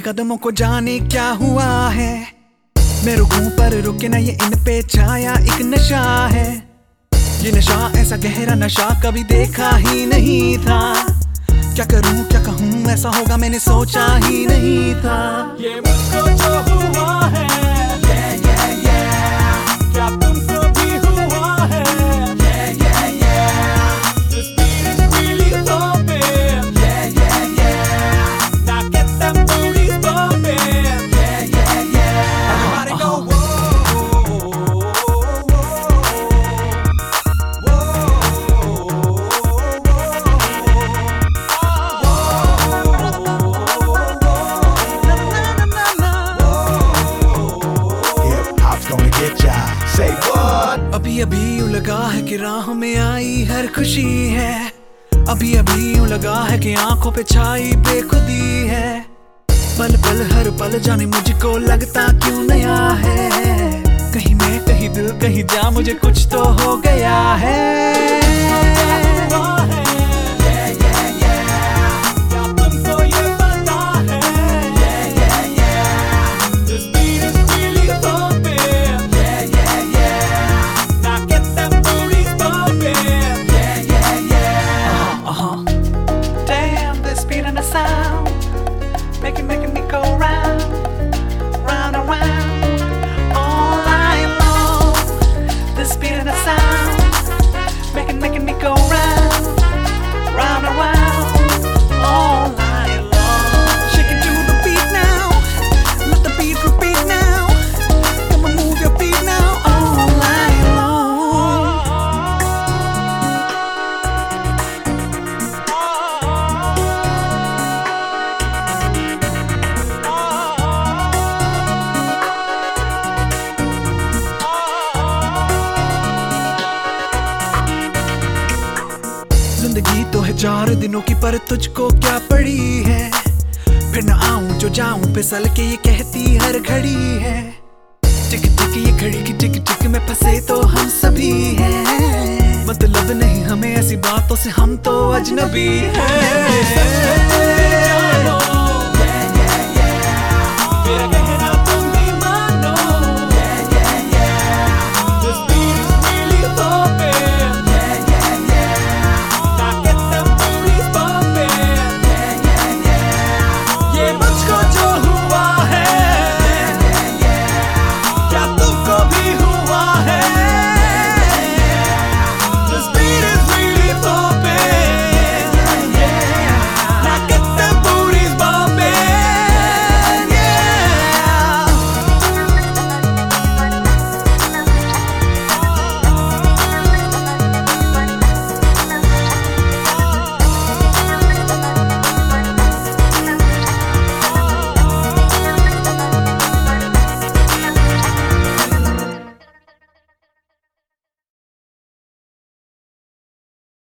कदमों को जाने क्या हुआ है। मैं रुकूं पर रुके ना, ये इन पे छाया एक नशा है। ये नशा ऐसा गहरा नशा कभी देखा ही नहीं था। क्या करूं क्या कहूं, ऐसा होगा मैंने सोचा ही नहीं था। ये मुझको जो हुआ है, क्या तुमको भी हुआ है? This beat is really thumping. Now get them booties bumping. Everybody go whoa, Hip-hop's gonna get ya. Say what? अभी अभी यूं लगा है कि राह में आई हर खुशी है। अभी अभी यूं लगा है कि आंखों पे छाई बेखुदी है। पल पल हर पल जाने मुझको लगता क्यों नया है। कहीं मैं कहीं दिल कहीं जा, मुझे कुछ तो हो गया है। क्या तुमको ये पता है? This beat is really thumping. Now get them booties bumping. Damn, this beat and the sound, making me go round, round and round, all night long. This beat and the sound, making me go round, round and round, all night long. Shake it to the beat now, let the beat repeat now. Come on, move your feet now, all night long. जिंदगी तो है 4 दिनों की, पर तुझको क्या पड़ी है। फिर न आऊं जो जाऊं फिसल के, ये कहती हर घड़ी है। टिक टिक ये घड़ी की टिक टिक में फंसे तो हम सभी हैं। मतलब नहीं हमें ऐसी बातों से, हम तो अजनबी हैं।